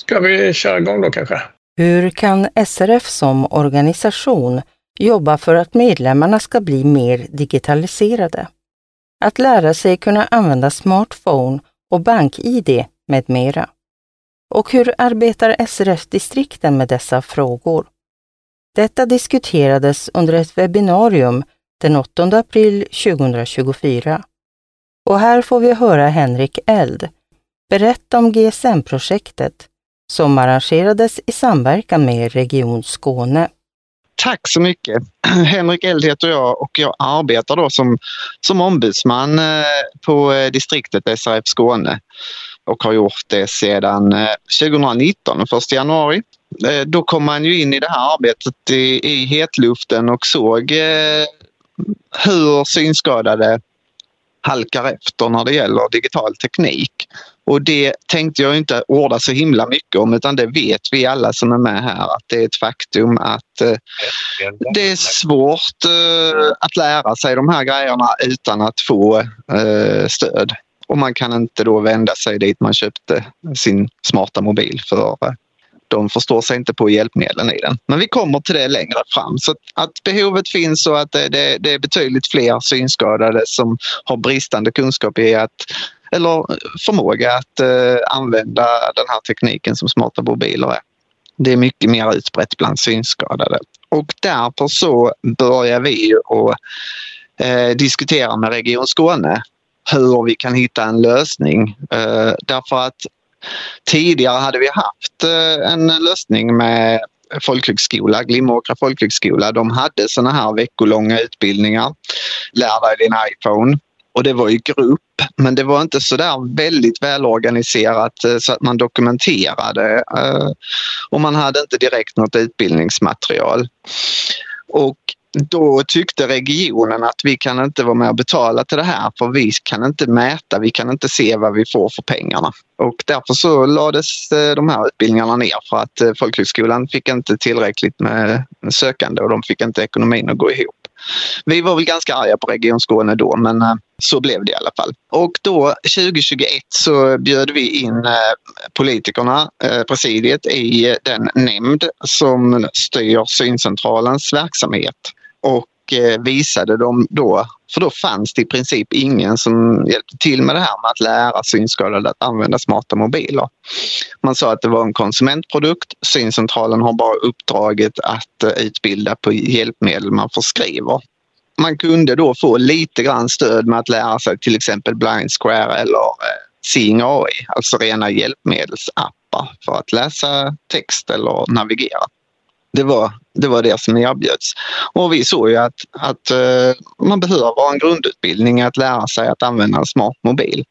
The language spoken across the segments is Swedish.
Ska vi köra igång då kanske? Hur kan SRF som organisation jobba för att medlemmarna ska bli mer digitaliserade? Att lära sig kunna använda smartphone och bank-ID med mera. Och hur arbetar SRF-distrikten med dessa frågor? Detta diskuterades under ett webbinarium den 8 april 2024. Och här får vi höra Henrik Eld berätta om GSM-projektet som arrangerades i samverkan med Region Skåne. Tack så mycket. Henrik Eld heter jag och jag arbetar då som ombudsman på distriktet SRF Skåne och har gjort det sedan 2019, den 1 januari. Då kom man ju in i det här arbetet i hetluften och såg hur synskadade halkar efter när det gäller digital teknik. Och det tänkte jag inte orda så himla mycket om, utan det vet vi alla som är med här, att det är ett faktum att det är svårt att lära sig de här grejerna utan att få stöd. Och man kan inte då vända sig dit man köpte sin smarta mobil för de förstår sig inte på hjälpmedlen i den. Men vi kommer till det längre fram. Så att behovet finns och att det är betydligt fler synskadade som har bristande kunskap i eller förmåga att använda den här tekniken som smarta mobiler är. Det är mycket mer utbrett bland synskadade. Och därför så börjar vi att diskutera med Region Skåne hur vi kan hitta en lösning. Därför att tidigare hade vi haft en lösning med folkhögskola, Glimåkra folkhögskola. De hade såna här veckolånga utbildningar. Lär dig din iPhone. Och det var i grupp, men det var inte så där väldigt välorganiserat så att man dokumenterade och man hade inte direkt något utbildningsmaterial. Och då tyckte regionen att vi kan inte vara med och betala till det här för vi kan inte mäta, vi kan inte se vad vi får för pengarna. Och därför så lades de här utbildningarna ner för att folkhögskolan fick inte tillräckligt med sökande och de fick inte ekonomin att gå ihop. Vi var väl ganska arga på Region Skåne då, men så blev det i alla fall. Och då 2021 så bjöd vi in politikerna, presidiet i den nämnd som styr syncentralens verksamhet. Och visade dem då, för då fanns det i princip ingen som hjälpte till med det här med att lära synskadade att använda smarta mobiler. Man sa att det var en konsumentprodukt. Syncentralen har bara uppdraget att utbilda på hjälpmedel man förskriver. Man kunde då få lite grann stöd med att lära sig till exempel Blind Square eller Seeing AI, alltså rena hjälpmedelsappar för att läsa text eller navigera. Det var det som erbjöds. Och vi såg ju att man behöver en grundutbildning att lära sig att använda en smart mobil.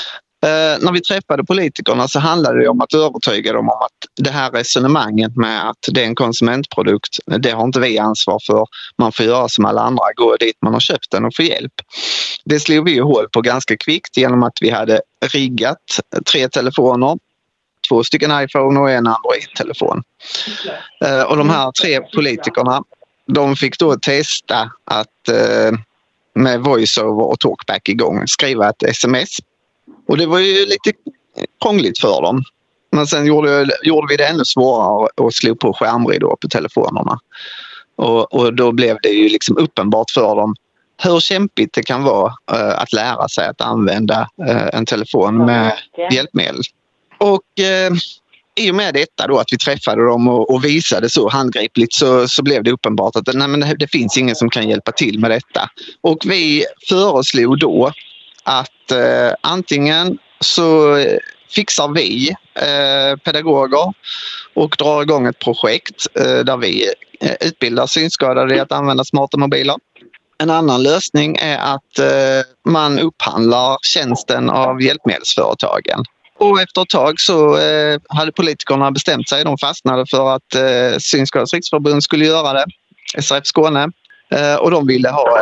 När vi träffade politikerna så handlade det om att övertyga dem om att det här resonemanget med att det är en konsumentprodukt, det har inte vi ansvar för. Man får göra som alla andra, gå dit man har köpt den och få hjälp. Det slog vi ju hål på ganska kvickt genom att vi hade riggat 3 telefoner. 2 stycken iPhone och en Android-telefon. Och de här 3 politikerna, de fick då testa att med voiceover och talkback igång skriva ett sms. Och det var ju lite krångligt för dem. Men sen gjorde vi det ännu svårare och slog på skärmridå på telefonerna. Och då blev det ju liksom uppenbart för dem hur kämpigt det kan vara att lära sig att använda en telefon med hjälpmedel. Och i och med detta då att vi träffade dem och visade så handgripligt så blev det uppenbart att det finns ingen som kan hjälpa till med detta. Och vi föreslog då att antingen så fixar vi pedagoger och drar igång ett projekt där vi utbildar synskadade i att använda smarta mobiler. En annan lösning är att man upphandlar tjänsten av hjälpmedelsföretagen. Och efter ett tag så hade politikerna bestämt sig. De fastnade för att Synskadades riksförbund skulle göra det, SRF Skåne. Och de ville ha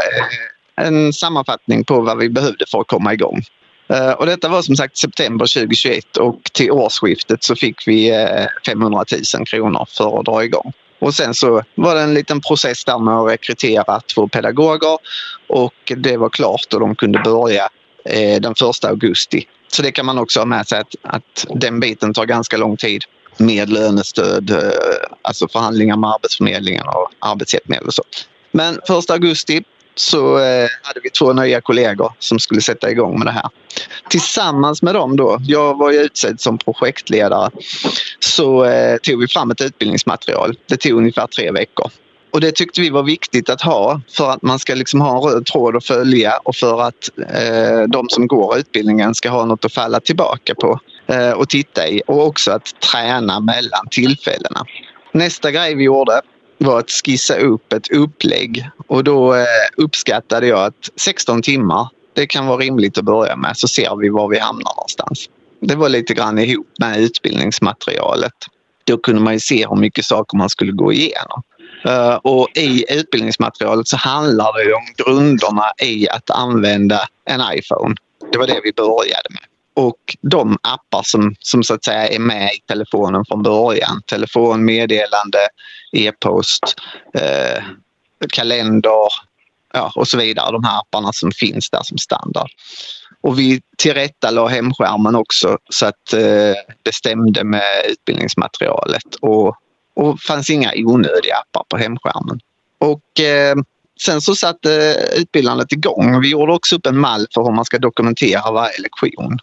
en sammanfattning på vad vi behövde för att komma igång. Och detta var som sagt september 2021 och till årsskiftet så fick vi 500 000 kronor för att dra igång. Och sen så var det en liten process där med att rekrytera 2 pedagoger och det var klart och de kunde börja den 1 augusti. Så det kan man också ha med sig att den biten tar ganska lång tid. med lönestöd, alltså förhandlingar med Arbetsförmedlingen och arbetshjälpmedel och så. Men 1 augusti så hade vi 2 nya kollegor som skulle sätta igång med det här. Tillsammans med dem då, jag var ju utsedd som projektledare, så tog vi fram ett utbildningsmaterial. Det tog ungefär 3 veckor. Och det tyckte vi var viktigt att ha för att man ska liksom ha en röd tråd att följa och för att de som går utbildningen ska ha något att falla tillbaka på och titta i, och också att träna mellan tillfällena. Nästa grej vi gjorde var att skissa upp ett upplägg, och då uppskattade jag att 16 timmar, det kan vara rimligt att börja med, så ser vi var vi hamnar någonstans. Det var lite grann ihop med utbildningsmaterialet. Då kunde man ju se hur mycket saker man skulle gå igenom. Och i utbildningsmaterialet så handlar det om grunderna i att använda en iPhone. Det var det vi började med. Och de appar som så att säga är med i telefonen från början. Telefon, meddelande, e-post, kalender, och så vidare. De här apparna som finns där som standard. Och vi tillrättalade hemskärmen också så att det stämde med utbildningsmaterialet. Och fanns inga onödiga appar på hemskärmen. Och sen så satte utbildandet igång. Vi gjorde också upp en mall för hur man ska dokumentera varje lektion.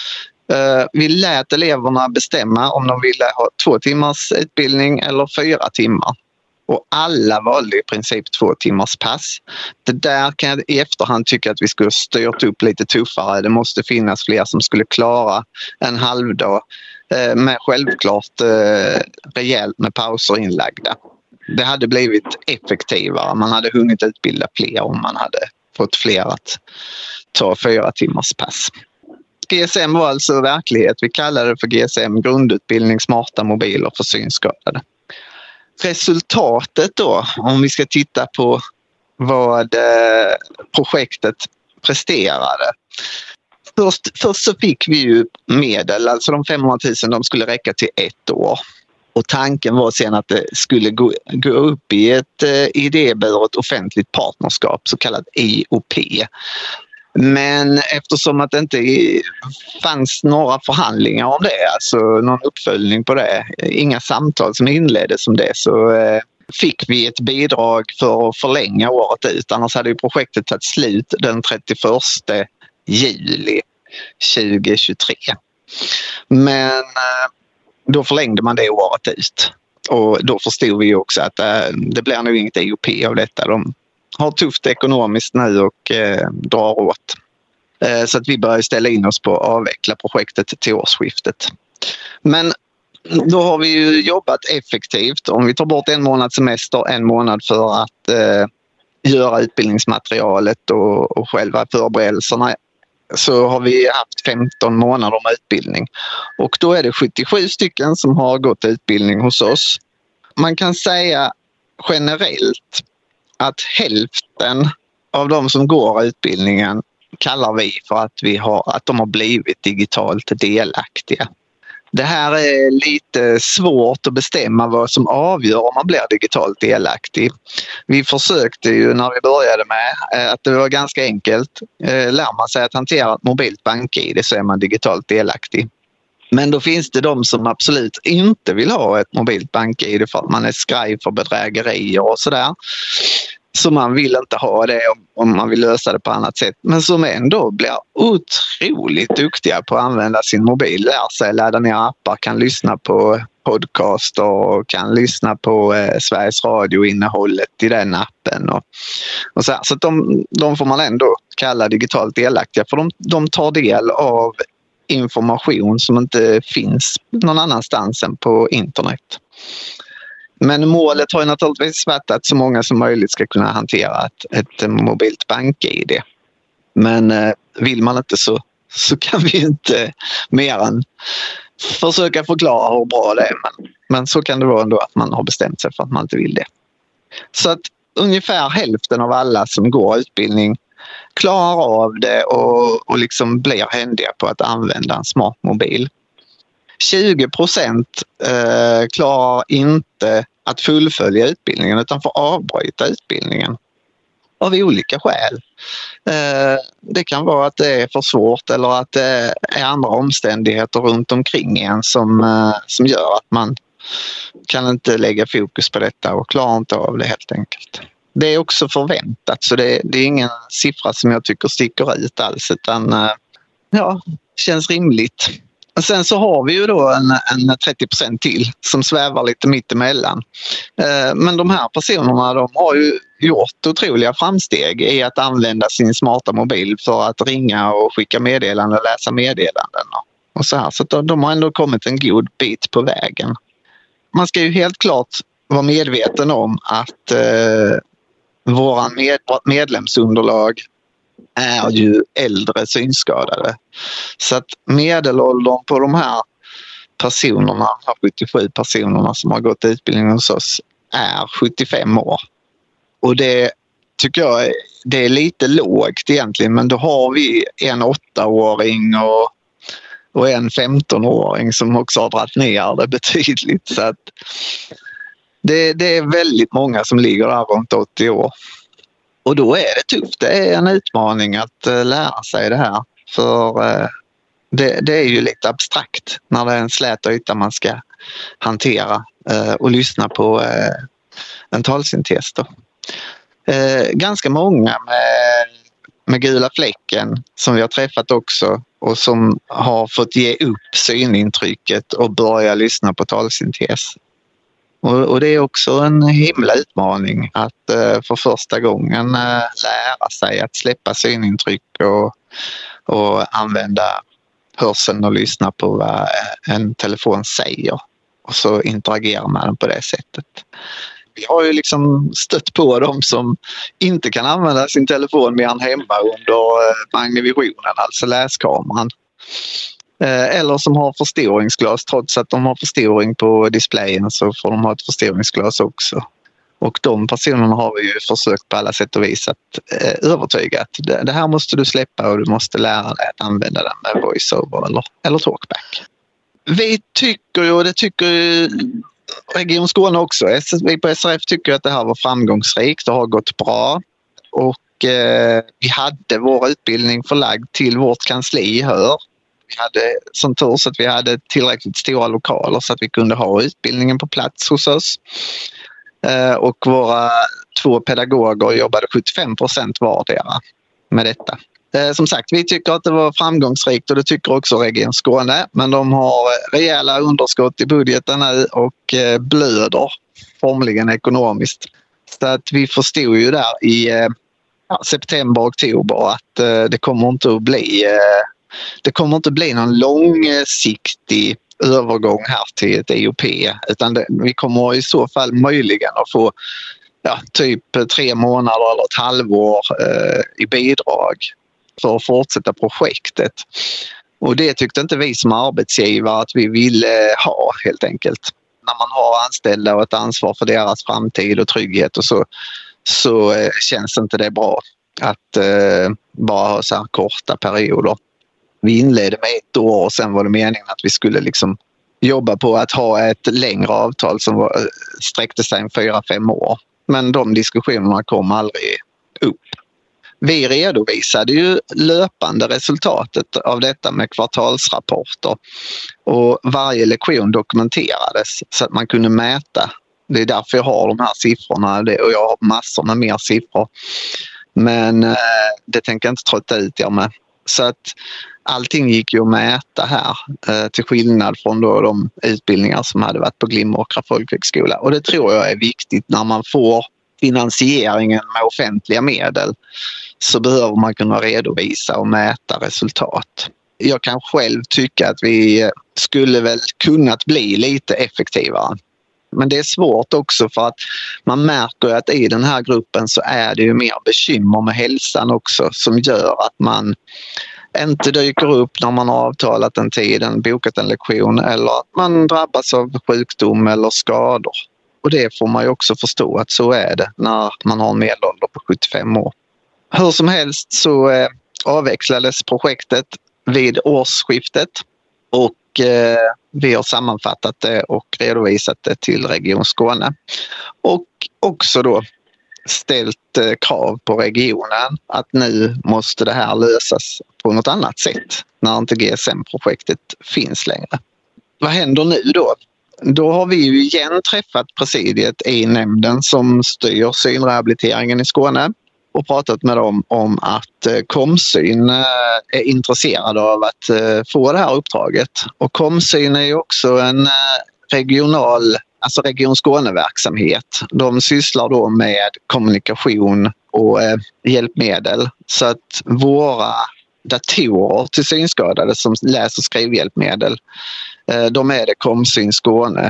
Vi lät eleverna bestämma om de ville ha 2 timmars utbildning eller 4 timmar. Och alla valde i princip 2 timmars pass. Det där kan jag i efterhand tycka att vi skulle styrt upp lite tuffare. Det måste finnas fler som skulle klara en halvdag. Men självklart rejält med pauser inlagda. Det hade blivit effektivare. Man hade hunnit utbilda fler om man hade fått fler att ta 4 timmars pass. GSM var alltså verklighet. Vi kallade det för GSM, grundutbildning smarta mobiler för synskadade. Resultatet då, om vi ska titta på vad projektet presterade. Först så fick vi ju medel, alltså de 500 000, de skulle räcka till 1 år. Och tanken var sen att det skulle gå upp i ett idéburet offentligt partnerskap, så kallat IOP. Men eftersom att det inte fanns några förhandlingar om det, alltså någon uppföljning på det, inga samtal som inleddes om det, så fick vi ett bidrag för att förlänga året ut. Annars hade ju projektet tagit slut den 31 juli 2023. Men då förlängde man det året ut. Och då förstod vi också att det blir nog inget IOP av detta. De har tufft ekonomiskt nu och drar åt. Så att vi börjar ställa in oss på att avveckla projektet till årsskiftet. Men då har vi ju jobbat effektivt. Om vi tar bort 1 månad semester, 1 månad för att göra utbildningsmaterialet och själva förberedelserna, så har vi haft 15 månader med utbildning. Och då är det 77 stycken som har gått utbildning hos oss. Man kan säga generellt att hälften av de som går utbildningen kallar vi för att de har blivit digitalt delaktiga. Det här är lite svårt att bestämma vad som avgör om man blir digitalt delaktig. Vi försökte ju när vi började med att det var ganska enkelt. Lär man sig att hantera ett mobilt bank-ID så är man digitalt delaktig. Men då finns det de som absolut inte vill ha ett mobilt bank-ID för att man är skraj för bedrägerier och sådär. Så man vill inte ha det om man vill lösa det på annat sätt. Men som ändå blir otroligt duktiga på att använda sin mobil. Lär sig ladda ner appar, kan lyssna på podcast och kan lyssna på Sveriges Radio-innehållet i den appen. Och så att de får man ändå kalla digitalt delaktiga. För de tar del av information som inte finns någon annanstans än på internet. Men målet har ju naturligtvis varit att så många som möjligt ska kunna hantera ett mobilt bank-ID. Men vill man inte så kan vi inte mer än försöka förklara hur bra det är. Men så kan det vara ändå att man har bestämt sig för att man inte vill det. Så att ungefär hälften av alla som går utbildning klarar av det och liksom blir händiga på att använda en smart mobil. 20% klarar inte att fullfölja utbildningen utan får avbryta utbildningen. av olika skäl. Det kan vara att det är för svårt eller att det är andra omständigheter runt omkring en som gör att man kan inte lägga fokus på detta och klarar inte av det helt enkelt. Det är också förväntat, så det är ingen siffra som jag tycker sticker ut alls, utan känns rimligt. Och sen så har vi ju då en 30% till som svävar lite mittemellan. Men de här personerna, de har ju gjort otroliga framsteg i att använda sin smarta mobil för att ringa och skicka meddelanden och läsa meddelanden och så här. Så att de har ändå kommit en god bit på vägen. Man ska ju helt klart vara medveten om att våran medlemsunderlag är ju äldre synskadade. Så att medelåldern på de här personerna, 77 personerna som har gått utbildning hos oss, är 75 år. Och det tycker jag det är lite lågt egentligen, men då har vi en 8-åring och en 15-åring som också har dragit ner det betydligt. Så att det är väldigt många som ligger där runt 80 år. Och då är det tufft. Det är en utmaning att lära sig det här. För det är ju lite abstrakt när det är en slät yta man ska hantera och lyssna på en talsyntes. Ganska många med gula fläcken som vi har träffat också och som har fått ge upp synintrycket och börja lyssna på talsyntes. Och det är också en himla utmaning att för första gången lära sig att släppa synintryck och använda hörseln och lyssna på vad en telefon säger och så interagera med den på det sättet. Vi har ju liksom stött på dem som inte kan använda sin telefon mer än hemma under magnevisionen, alltså läskameran. Eller som har förstoringsglas, trots att de har förstoring på displayen så får de ha ett förstoringsglas också. Och de personerna har vi ju försökt på alla sätt och vis att övertyga att det här måste du släppa och du måste lära dig att använda den med voiceover eller talkback. Vi tycker ju, och det tycker ju Region Skåne också, vi på SRF tycker att det här var framgångsrikt och har gått bra. Och vi hade vår utbildning förlagd till vårt kansli i Höör. Vi hade som tur så att vi hade tillräckligt stora lokaler så att vi kunde ha utbildningen på plats hos oss. Och våra 2 pedagoger jobbade 75% vardera med detta. Som sagt, vi tycker att det var framgångsrikt och det tycker också Region Skåne. Men de har rejäla underskott i budgeten nu och blöder formligen ekonomiskt. Så att vi förstod ju där i september, oktober att det kommer inte att bli någon långsiktig övergång här till ett EOP, utan vi kommer i så fall möjligen att få typ 3 månader eller ett halvår i bidrag för att fortsätta projektet. Och det tyckte inte vi som arbetsgivare att vi ville ha helt enkelt. När man har anställda och ett ansvar för deras framtid och trygghet och så känns inte det bra att bara ha så här korta perioder. Vi inledde med 1 år och sen var det meningen att vi skulle liksom jobba på att ha ett längre avtal som sträckte sig 4-5 år. Men de diskussionerna kom aldrig upp. Vi redovisade ju löpande resultatet av detta med kvartalsrapporter och varje lektion dokumenterades så att man kunde mäta. Det är därför jag har de här siffrorna och jag har massor med mer siffror. Men det tänker jag inte trötta ut er med. Så att allting gick ju att mäta här till skillnad från då de utbildningar som hade varit på Glimåkra folkhögskola. Och det tror jag är viktigt när man får finansieringen med offentliga medel, så behöver man kunna redovisa och mäta resultat. Jag kan själv tycka att vi skulle väl kunnat bli lite effektivare. Men det är svårt också för att man märker att i den här gruppen så är det ju mer bekymmer med hälsan också som gör att man inte dyker upp när man har avtalat en tid, bokat en lektion eller att man drabbas av sjukdom eller skador. Och det får man ju också förstå att så är det när man har en medelålder på 75 år. Hur som helst så avvecklades projektet vid årsskiftet och vi har sammanfattat det och redovisat det till Region Skåne. Och också då ställt krav på regionen att nu måste det här lösas på något annat sätt när inte GSM-projektet finns längre. Vad händer nu då? Då har vi ju igen träffat presidiet i nämnden som styr synrehabiliteringen i Skåne och pratat med dem om att Komsyn är intresserad av att få det här uppdraget. Och Komsyn är ju också en Region Skåne-verksamhet. De sysslar då med kommunikation och hjälpmedel. Så att våra datorer till synskadade som läs- och skrivhjälpmedel, de är det Komsyn Skåne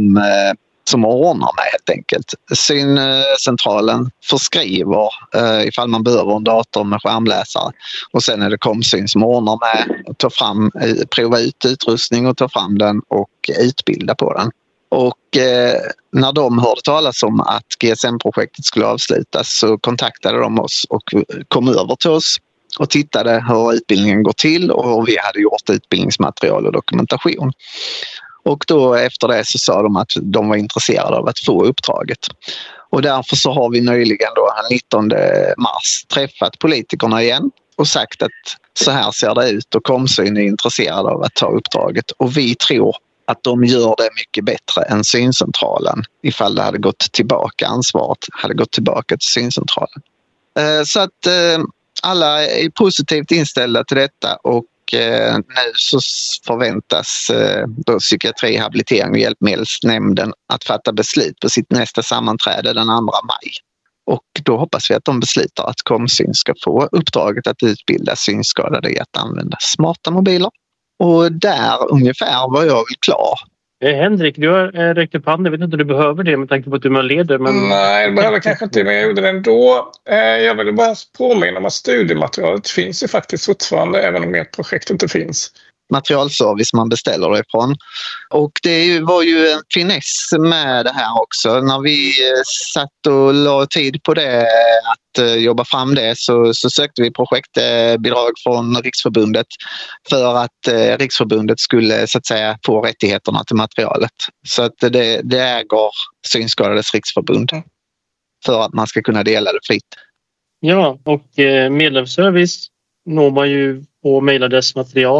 som ordnar med helt enkelt. Syncentralen förskriver ifall man behöver en dator med skärmläsare och sen är det Komsyn som ordnar med att prova ut utrustning och ta fram den och utbilda på den. Och när de hörde talas om att GSM-projektet skulle avslutas så kontaktade de oss och kom över till oss och tittade hur utbildningen går till och hur vi hade gjort utbildningsmaterial och dokumentation. Och då efter det så sa de att de var intresserade av att få uppdraget. Och därför så har vi nyligen då den 19 mars träffat politikerna igen och sagt att så här ser det ut och Komsyn är intresserade av att ta uppdraget. Och vi tror att de gör det mycket bättre än syncentralen ifall det hade gått tillbaka, ansvaret hade gått tillbaka till syncentralen. Så att alla är positivt inställda till detta och nu så förväntas då psykiatri, habilitering och hjälpmedelsnämnden att fatta beslut på sitt nästa sammanträde den 2 maj. Och då hoppas vi att de beslutar att Komsyn ska få uppdraget att utbilda synskadade i att använda smarta mobiler. Och där ungefär var jag väl klar. Henrik, du har räckt upp handen. Jag vet inte om du behöver det med tanke på att du är med leder. Men... Nej, det behöver kanske inte, men jag gjorde det ändå. Jag vill bara påminna om att studiematerialet finns ju faktiskt fortfarande även om ert projekt inte finns. Materialservice man beställer det ifrån. Och det var ju en finess med det här också. När vi satt och la tid på det att jobba fram det så sökte vi projektbidrag från Riksförbundet för att Riksförbundet skulle så att säga få rättigheterna till materialet. Så att det äger Synskadades Riksförbund för att man ska kunna dela det fritt. Ja, och medlemsservice når man ju på mejladress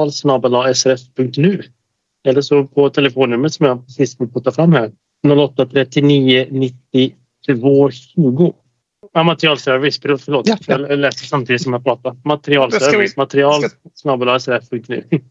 material@srf.nu eller så på telefonnumret som jag precis vill ta fram här 08 39 90 220. Materialservice, förlåt. Ja. Jag läste samtidigt som jag pratade. Materialservice, material@srf.nu.